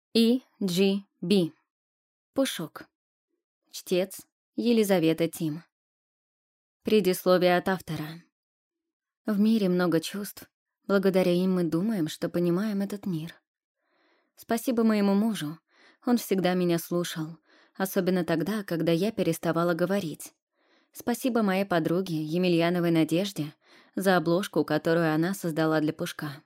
И.G.Б. Пушок. Чтец Елизавета Тим. Предисловие от автора. В мире много чувств. Благодаря им мы думаем, что понимаем этот мир. Спасибо моему мужу. Он всегда меня слушал, особенно тогда, когда я переставала говорить. Спасибо моей подруге, Емельяновой Надежде, за обложку, которую она создала для Пушка.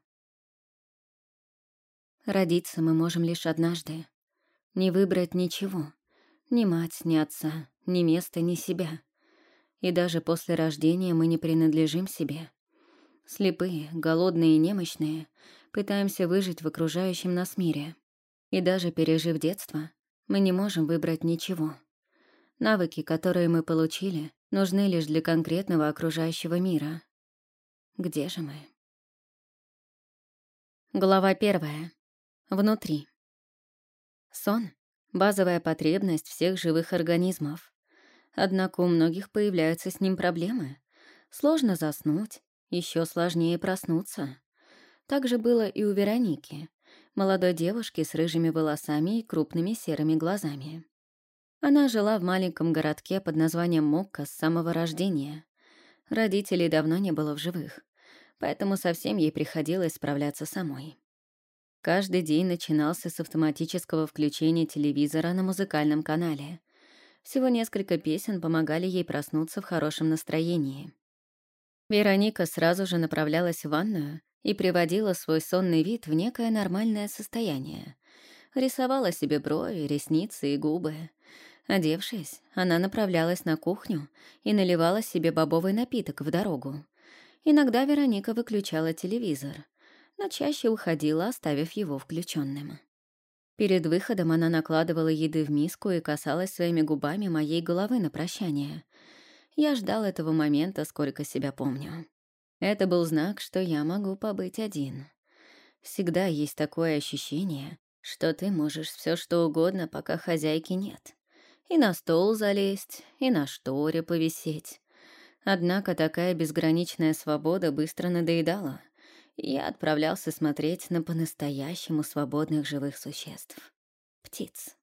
Родиться мы можем лишь однажды. Не выбрать ничего. Ни мать, ни отца, ни места, ни себя. И даже после рождения мы не принадлежим себе. Слепые, голодные и немощные, пытаемся выжить в окружающем нас мире. И даже пережив детство, мы не можем выбрать ничего. Навыки, которые мы получили, нужны лишь для конкретного окружающего мира. Где же мы? Глава 1. Внутри. Сон — базовая потребность всех живых организмов. Однако у многих появляются с ним проблемы. Сложно заснуть, еще сложнее проснуться. Так же было и у Вероники, молодой девушки с рыжими волосами и крупными серыми глазами. Она жила в маленьком городке под названием Мокка с самого рождения. Родителей давно не было в живых, поэтому совсем ей приходилось справляться самой. Каждый день начинался с автоматического включения телевизора на музыкальном канале. Всего несколько песен помогали ей проснуться в хорошем настроении. Вероника сразу же направлялась в ванную и приводила свой сонный вид в некое нормальное состояние. Рисовала себе брови, ресницы и губы. Одевшись, она направлялась на кухню и наливала себе бобовый напиток в дорогу. Иногда Вероника выключала телевизор, но чаще уходила, оставив его включенным. Перед выходом она накладывала еды в миску и касалась своими губами моей головы на прощание. Я ждал этого момента, сколько себя помню. Это был знак, что я могу побыть один. Всегда есть такое ощущение, что ты можешь все что угодно, пока хозяйки нет. И на стол залезть, и на шторе повисеть. Однако такая безграничная свобода быстро надоедала. Я отправлялся смотреть на по-настоящему свободных живых существ. Птиц.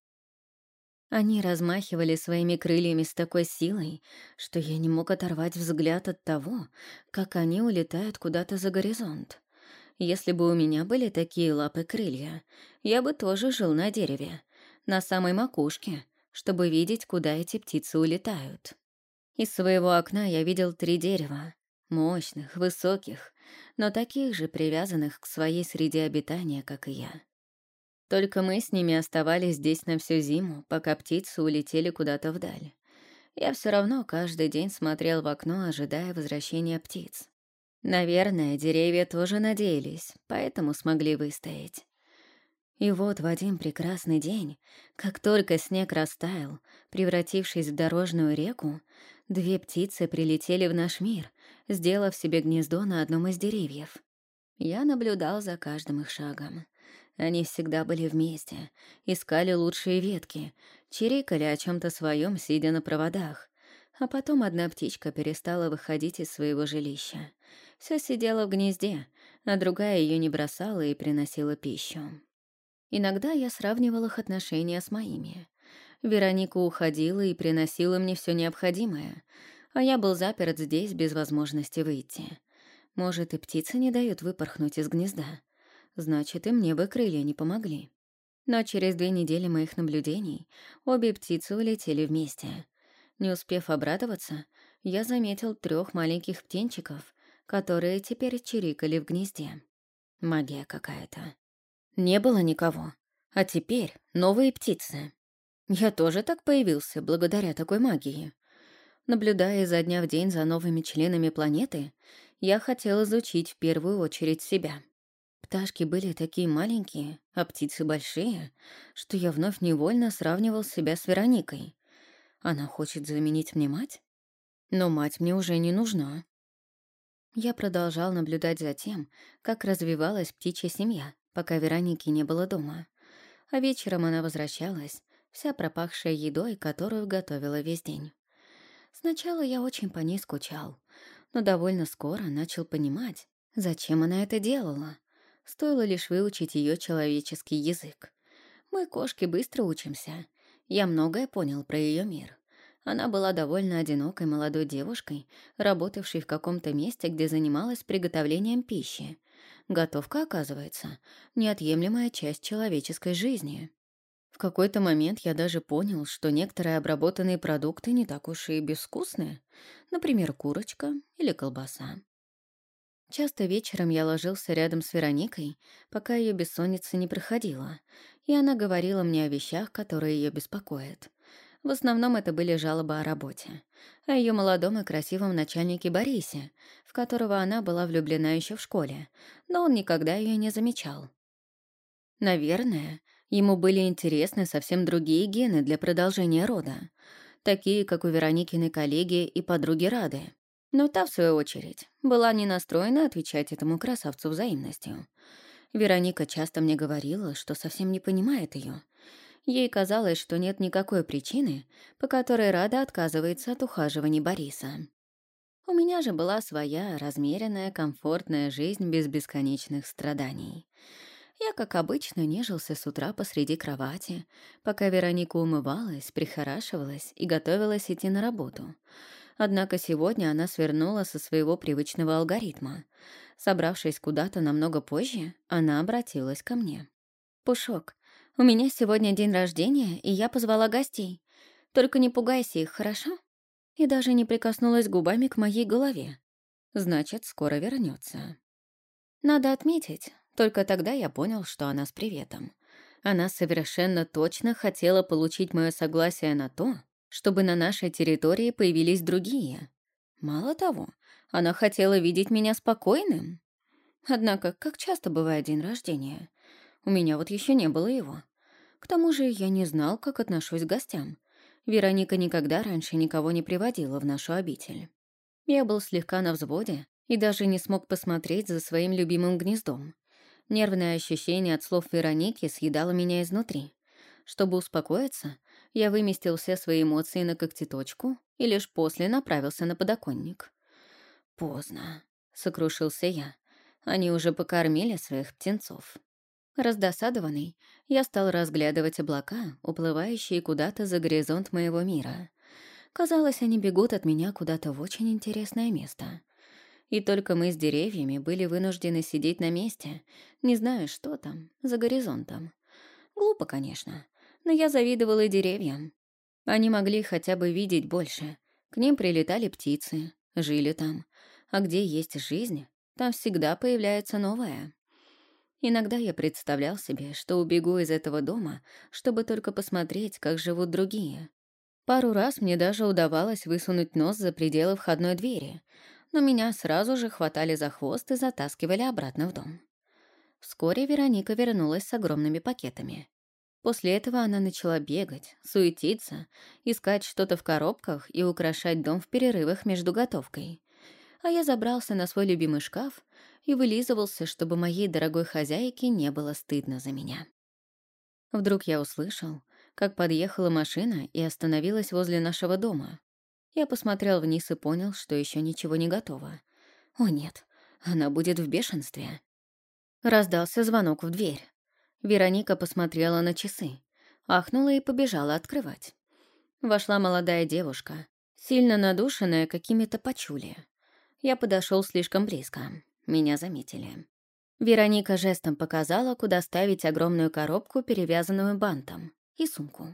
Они размахивали своими крыльями с такой силой, что я не мог оторвать взгляд от того, как они улетают куда-то за горизонт. Если бы у меня были такие лапы-крылья, я бы тоже жил на дереве, на самой макушке, чтобы видеть, куда эти птицы улетают. Из своего окна я видел 3 дерева, мощных, высоких, но таких же привязанных к своей среде обитания, как и я. Только мы с ними оставались здесь на всю зиму, пока птицы улетели куда-то вдаль. Я все равно каждый день смотрел в окно, ожидая возвращения птиц. Наверное, деревья тоже надеялись, поэтому смогли выстоять. И вот в один прекрасный день, как только снег растаял, превратившись в дорожную реку, 2 птицы прилетели в наш мир, сделав себе гнездо на одном из деревьев. Я наблюдал за каждым их шагом. Они всегда были вместе, искали лучшие ветки, чирикали о чем-то своем, сидя на проводах. А потом одна птичка перестала выходить из своего жилища. Все сидела в гнезде, а другая ее не бросала и приносила пищу. Иногда я сравнивал их отношения с моими. Вероника уходила и приносила мне все необходимое, а я был заперт здесь без возможности выйти. Может, и птицы не дают выпорхнуть из гнезда. Значит, и мне бы крылья не помогли. Но через 2 недели моих наблюдений обе птицы улетели вместе. Не успев обрадоваться, я заметил 3 маленьких птенчиков, которые теперь чирикали в гнезде. Магия какая-то. Не было никого. А теперь новые птицы. Я тоже так появился, благодаря такой магии. Наблюдая изо дня в день за новыми членами планеты, я хотел изучить в первую очередь себя. Пташки были такие маленькие, а птицы большие, что я вновь невольно сравнивал себя с Вероникой. Она хочет заменить мне мать? Но мать мне уже не нужна. Я продолжал наблюдать за тем, как развивалась птичья семья, пока Вероники не было дома. А вечером она возвращалась, вся пропахшая едой, которую готовила весь день. Сначала я очень по ней скучал, но довольно скоро начал понимать, зачем она это делала. Стоило лишь выучить ее человеческий язык. Мы, кошки, быстро учимся. Я многое понял про ее мир. Она была довольно одинокой молодой девушкой, работавшей в каком-то месте, где занималась приготовлением пищи. Готовка, оказывается, неотъемлемая часть человеческой жизни. В какой-то момент я даже понял, что некоторые обработанные продукты не так уж и безвкусные. Например, курочка или колбаса. Часто вечером я ложился рядом с Вероникой, пока ее бессонница не проходила, и она говорила мне о вещах, которые ее беспокоят. В основном это были жалобы о работе, о ее молодом и красивом начальнике Борисе, в которого она была влюблена еще в школе, но он никогда ее не замечал. Наверное, ему были интересны совсем другие гены для продолжения рода, такие, как у Вероникиной коллеги и подруги Рады. Но та, в свою очередь, была не настроена отвечать этому красавцу взаимностью. Вероника часто мне говорила, что совсем не понимает ее. Ей казалось, что нет никакой причины, по которой Рада отказывается от ухаживаний Бориса. У меня же была своя размеренная, комфортная жизнь без бесконечных страданий. Я, как обычно, нежился с утра посреди кровати, пока Вероника умывалась, прихорашивалась и готовилась идти на работу. Однако сегодня она свернула со своего привычного алгоритма. Собравшись куда-то намного позже, она обратилась ко мне. «Пушок, у меня сегодня день рождения, и я позвала гостей. Только не пугайся их, хорошо?» И даже не прикоснулась губами к моей голове. Значит, скоро вернется. Надо отметить, только тогда я понял, что она с приветом. Она совершенно точно хотела получить мое согласие на то, чтобы на нашей территории появились другие. Мало того, она хотела видеть меня спокойным. Однако, как часто бывает день рождения, у меня вот еще не было его. К тому же я не знал, как отношусь к гостям. Вероника никогда раньше никого не приводила в нашу обитель. Я был слегка на взводе и даже не смог посмотреть за своим любимым гнездом. Нервное ощущение от слов Вероники съедало меня изнутри. Чтобы успокоиться, я выместил все свои эмоции на когтеточку и лишь после направился на подоконник. «Поздно», — сокрушился я. «Они уже покормили своих птенцов». Раздосадованный, я стал разглядывать облака, уплывающие куда-то за горизонт моего мира. Казалось, они бегут от меня куда-то в очень интересное место. И только мы с деревьями были вынуждены сидеть на месте, не зная, что там, за горизонтом. Глупо, конечно, но я завидовала и деревьям. Они могли хотя бы видеть больше. К ним прилетали птицы, жили там. А где есть жизнь, там всегда появляется новое. Иногда я представлял себе, что убегу из этого дома, чтобы только посмотреть, как живут другие. Пару раз мне даже удавалось высунуть нос за пределы входной двери, но меня сразу же хватали за хвост и затаскивали обратно в дом. Вскоре Вероника вернулась с огромными пакетами. После этого она начала бегать, суетиться, искать что-то в коробках и украшать дом в перерывах между готовкой. А я забрался на свой любимый шкаф и вылизывался, чтобы моей дорогой хозяйке не было стыдно за меня. Вдруг я услышал, как подъехала машина и остановилась возле нашего дома. Я посмотрел вниз и понял, что еще ничего не готово. О нет, она будет в бешенстве. Раздался звонок в дверь. Вероника посмотрела на часы, ахнула и побежала открывать. Вошла молодая девушка, сильно надушенная какими-то пачули. Я подошел слишком близко. Меня заметили. Вероника жестом показала, куда ставить огромную коробку, перевязанную бантом, и сумку.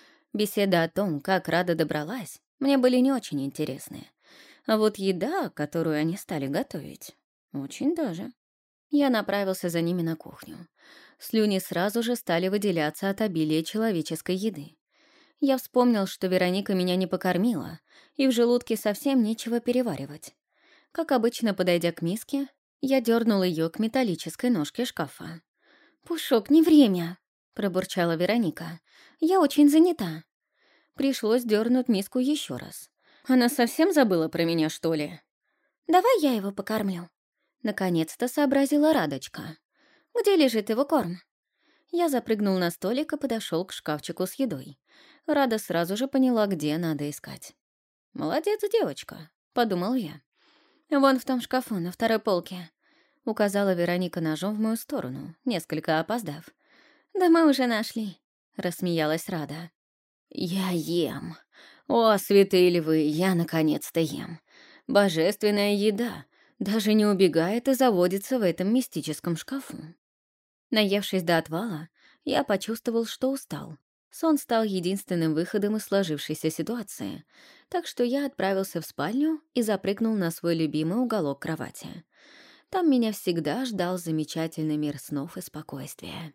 Беседа о том, как Рада добралась, мне были не очень интересны. А вот еда, которую они стали готовить, очень даже. Я направился за ними на кухню. Слюни сразу же стали выделяться от обилия человеческой еды. Я вспомнил, что Вероника меня не покормила, и в желудке совсем нечего переваривать. Как обычно, подойдя к миске, я дернул ее к металлической ножке шкафа. «Пушок, не время!» — пробурчала Вероника. «Я очень занята». Пришлось дернуть миску еще раз. Она совсем забыла про меня, что ли? «Давай я его покормлю». Наконец-то сообразила Радочка. «Где лежит его корм?» Я запрыгнул на столик и подошел к шкафчику с едой. Рада сразу же поняла, где надо искать. «Молодец, девочка», — подумал я. «Вон в том шкафу, на второй полке», — указала Вероника ножом в мою сторону, несколько опоздав. «Да мы уже нашли», — рассмеялась Рада. «Я ем. О, святые львы, я наконец-то ем. Божественная еда. Даже не убегает и заводится в этом мистическом шкафу». Наевшись до отвала, я почувствовал, что устал. Сон стал единственным выходом из сложившейся ситуации, так что я отправился в спальню и запрыгнул на свой любимый уголок кровати. Там меня всегда ждал замечательный мир снов и спокойствия.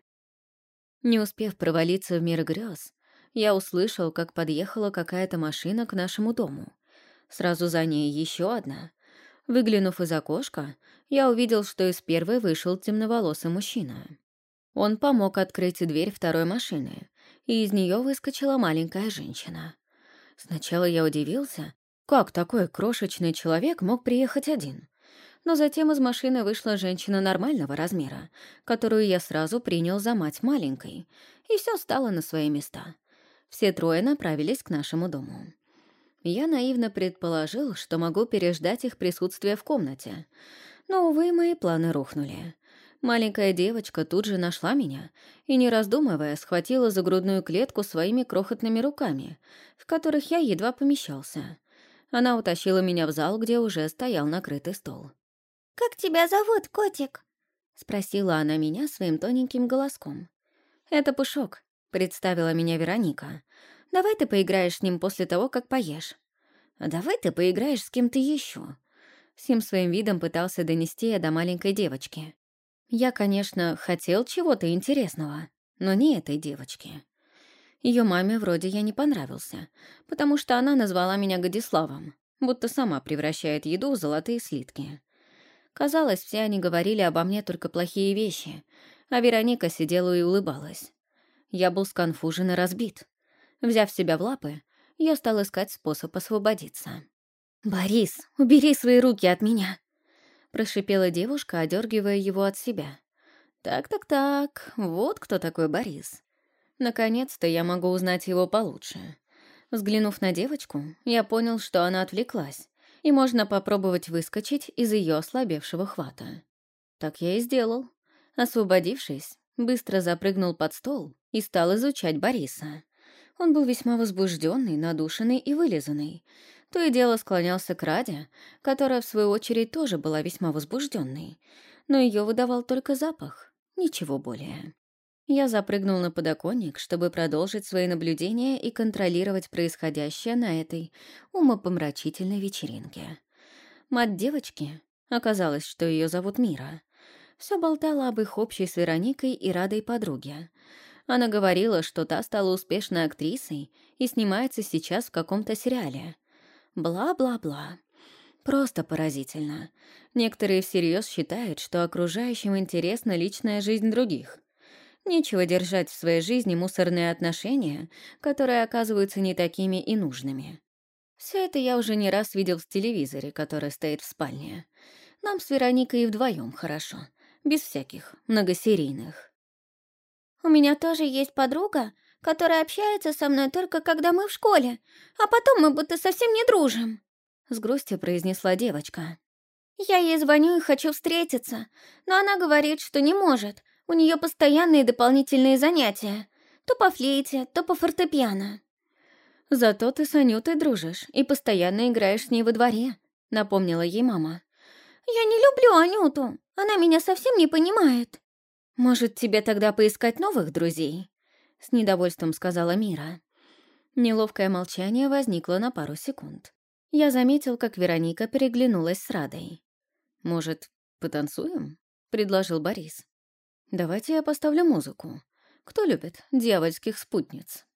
Не успев провалиться в мир грез, я услышал, как подъехала какая-то машина к нашему дому. Сразу за ней еще одна. Выглянув из окошка, я увидел, что из первой вышел темноволосый мужчина. Он помог открыть дверь второй машины, и из нее выскочила маленькая женщина. Сначала я удивился, как такой крошечный человек мог приехать один. Но затем из машины вышла женщина нормального размера, которую я сразу принял за мать маленькой, и все стало на свои места. Все трое направились к нашему дому. Я наивно предположил, что могу переждать их присутствие в комнате. Но, увы, мои планы рухнули. Маленькая девочка тут же нашла меня и, не раздумывая, схватила за грудную клетку своими крохотными руками, в которых я едва помещался. Она утащила меня в зал, где уже стоял накрытый стол. «Как тебя зовут, котик?» — спросила она меня своим тоненьким голоском. «Это Пушок», — представила меня Вероника. «Давай ты поиграешь с ним после того, как поешь». «А давай ты поиграешь с кем-то еще». Всем своим видом пытался донести я до маленькой девочки. Я, конечно, хотел чего-то интересного, но не этой девочки. Ее маме вроде я не понравился, потому что она назвала меня Годиславом, будто сама превращает еду в золотые слитки. Казалось, все они говорили обо мне только плохие вещи, а Вероника сидела и улыбалась. Я был сконфужен и разбит. Взяв себя в лапы, я стал искать способ освободиться. «Борис, убери свои руки от меня!» — прошипела девушка, одергивая его от себя. «Так, вот кто такой Борис. Наконец-то я могу узнать его получше». Взглянув на девочку, я понял, что она отвлеклась, и можно попробовать выскочить из ее ослабевшего хвата. Так я и сделал. Освободившись, быстро запрыгнул под стол и стал изучать Бориса. Он был весьма возбужденный, надушенный и вылизанный. То и дело склонялся к Раде, которая, в свою очередь, тоже была весьма возбужденной, но ее выдавал только запах, ничего более. Я запрыгнул на подоконник, чтобы продолжить свои наблюдения и контролировать происходящее на этой умопомрачительной вечеринке. Мать девочки, оказалось, что ее зовут Мира, все болтала об их общей с Вероникой и Радой подруге. Она говорила, что та стала успешной актрисой и снимается сейчас в каком-то сериале. Бла-бла-бла. Просто поразительно. Некоторые всерьез считают, что окружающим интересна личная жизнь других. Нечего держать в своей жизни мусорные отношения, которые оказываются не такими и нужными. Все это я уже не раз видел в телевизоре, который стоит в спальне. Нам с Вероникой и вдвоем хорошо, без всяких многосерийных. «У меня тоже есть подруга, которая общается со мной только когда мы в школе, а потом мы будто совсем не дружим», — с грустью произнесла девочка. «Я ей звоню и хочу встретиться, но она говорит, что не может. У нее постоянные дополнительные занятия. То по флейте, то по фортепиано». «Зато ты с Анютой дружишь и постоянно играешь с ней во дворе», — напомнила ей мама. «Я не люблю Анюту. Она меня совсем не понимает». «Может, тебе тогда поискать новых друзей?» — с недовольством сказала Мира. Неловкое молчание возникло на пару секунд. Я заметил, как Вероника переглянулась с Радой. «Может, потанцуем?» — предложил Борис. «Давайте я поставлю музыку. Кто любит дьявольских спутниц?»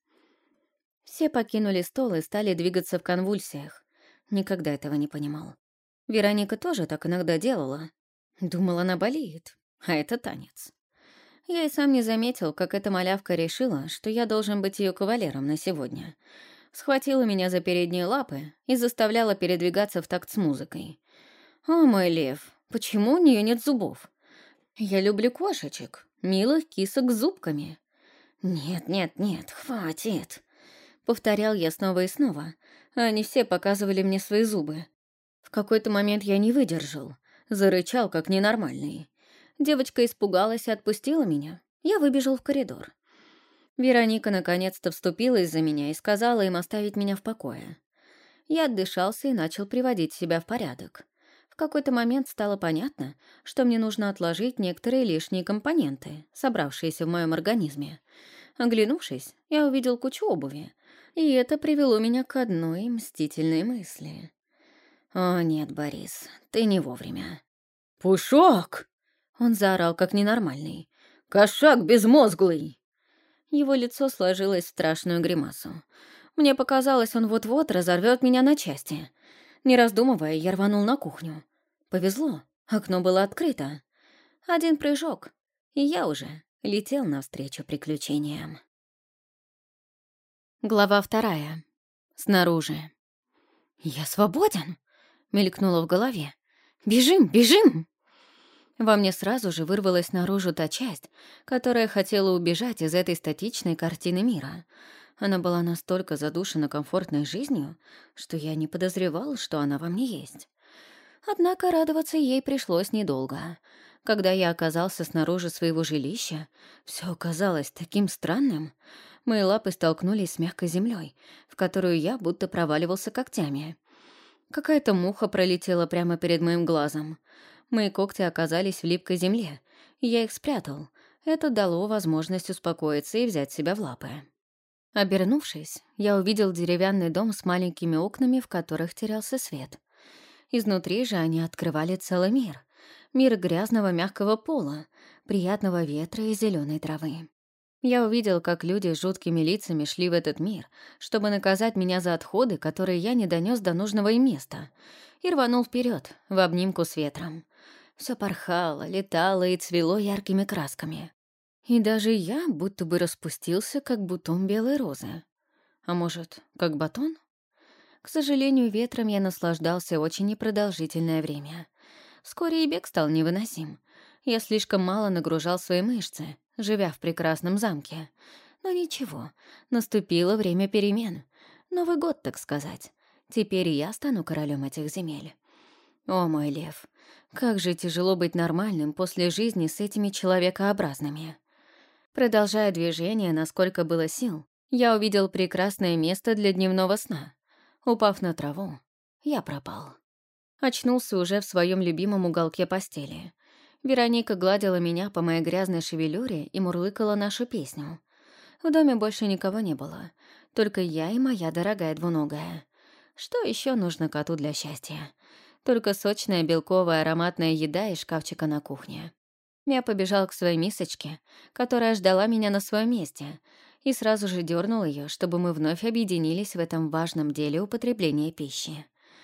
Все покинули стол и стали двигаться в конвульсиях. Никогда этого не понимал. Вероника тоже так иногда делала. Думала, она болеет, а это танец. Я и сам не заметил, как эта малявка решила, что я должен быть ее кавалером на сегодня. Схватила меня за передние лапы и заставляла передвигаться в такт с музыкой. «О, мой лев, почему у нее нет зубов? Я люблю кошечек, милых кисок с зубками». «Нет, хватит», — повторял я снова и снова, а они все показывали мне свои зубы. В какой-то момент я не выдержал, зарычал как ненормальный. Девочка испугалась и отпустила меня, Я выбежал в коридор. Вероника наконец-то вступилась за меня и сказала им оставить меня в покое. Я отдышался и начал приводить себя в порядок. В какой-то момент стало понятно, что мне нужно отложить некоторые лишние компоненты, собравшиеся в моем организме. Оглянувшись, я увидел кучу обуви, и это привело меня к одной мстительной мысли. «О нет, Борис, ты не вовремя». «Пушок!» Он заорал, как ненормальный. «Кошак безмозглый!» Его лицо сложилось в страшную гримасу. Мне показалось, он вот-вот разорвет меня на части. Не раздумывая, я рванул на кухню. Повезло, окно было открыто. Один прыжок, и я уже летел навстречу приключениям. Глава 2. Снаружи. «Я свободен!» — мелькнуло в голове. «Бежим, бежим!» Во мне сразу же вырвалась наружу та часть, которая хотела убежать из этой статичной картины мира. Она была настолько задушена комфортной жизнью, что я не подозревал, что она во мне есть. Однако радоваться ей пришлось недолго. Когда я оказался снаружи своего жилища, все оказалось таким странным. Мои лапы столкнулись с мягкой землей, в которую я будто проваливался когтями. Какая-то муха пролетела прямо перед моим глазом. Мои когти оказались в липкой земле, и я их спрятал. Это дало возможность успокоиться и взять себя в лапы. Обернувшись, я увидел деревянный дом с маленькими окнами, в которых терялся свет. Изнутри же они открывали целый мир. Мир грязного мягкого пола, приятного ветра и зеленой травы. Я увидел, как люди с жуткими лицами шли в этот мир, чтобы наказать меня за отходы, которые я не донес до нужного им места, и рванул вперед, в обнимку с ветром. Все порхало, летало и цвело яркими красками. И даже я будто бы распустился, как бутон белой розы. А может, как батон? К сожалению, ветром я наслаждался очень непродолжительное время. Вскоре и бег стал невыносим. Я слишком мало нагружал свои мышцы, живя в прекрасном замке. Но ничего, наступило время перемен. Новый год, так сказать. Теперь и я стану королем этих земель. О, мой лев, как же тяжело быть нормальным после жизни с этими человекообразными. Продолжая движение, насколько было сил, я увидел прекрасное место для дневного сна. Упав на траву, я пропал. Очнулся уже в своем любимом уголке постели. Вероника гладила меня по моей грязной шевелюре и мурлыкала нашу песню. В доме больше никого не было, только я и моя дорогая двуногая. Что еще нужно коту для счастья? Только сочная белковая ароматная еда из шкафчика на кухне. Я побежал к своей мисочке, которая ждала меня на своем месте, и сразу же дернул ее, чтобы мы вновь объединились в этом важном деле употребления пищи.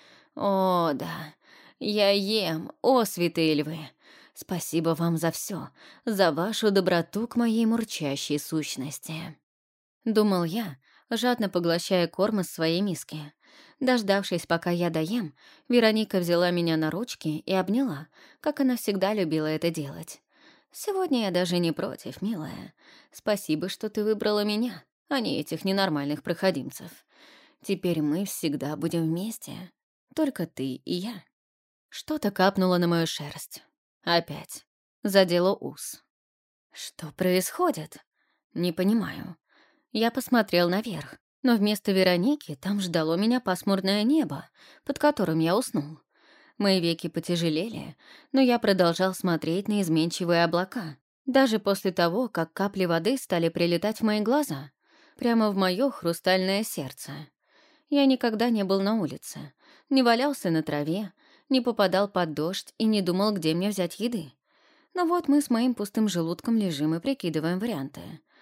О, да, я ем, о, святые львы! Спасибо вам за все, за вашу доброту к моей мурчащей сущности. Думал я, жадно поглощая корм из своей миски. Дождавшись, пока я доем, Вероника взяла меня на ручки и обняла, как она всегда любила это делать. «Сегодня я даже не против, милая. Спасибо, что ты выбрала меня, а не этих ненормальных проходимцев. Теперь мы всегда будем вместе, только ты и я». Что-то капнуло на мою шерсть. Опять. Задело ус. Что происходит? Не понимаю. Я посмотрел наверх, но вместо Вероники там ждало меня пасмурное небо, под которым я уснул. Мои веки потяжелели, но я продолжал смотреть на изменчивые облака, даже после того, как капли воды стали прилетать в мои глаза, прямо в мое хрустальное сердце. Я никогда не был на улице, не валялся на траве, не попадал под дождь и не думал, где мне взять еды. Но вот мы с моим пустым желудком лежим и прикидываем варианты.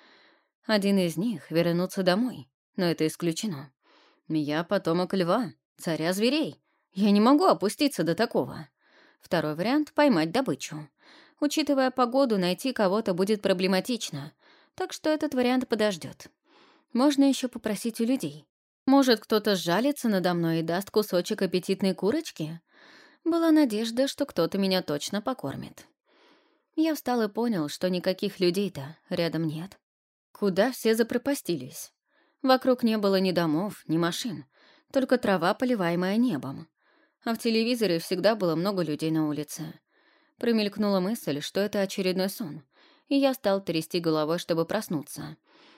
Один из них — вернуться домой, но это исключено. Я потомок льва, царя зверей. Я не могу опуститься до такого. Второй вариант — поймать добычу. Учитывая погоду, найти кого-то будет проблематично, так что этот вариант подождет. Можно еще попросить у людей. Может, кто-то сжалится надо мной и даст кусочек аппетитной курочки? Была надежда, что кто-то меня точно покормит. Я встал и понял, что никаких людей-то рядом нет. Куда все запропастились? Вокруг не было ни домов, ни машин, только трава, поливаемая небом. А в телевизоре всегда было много людей на улице. Промелькнула мысль, что это очередной сон, и я стал трясти головой, чтобы проснуться.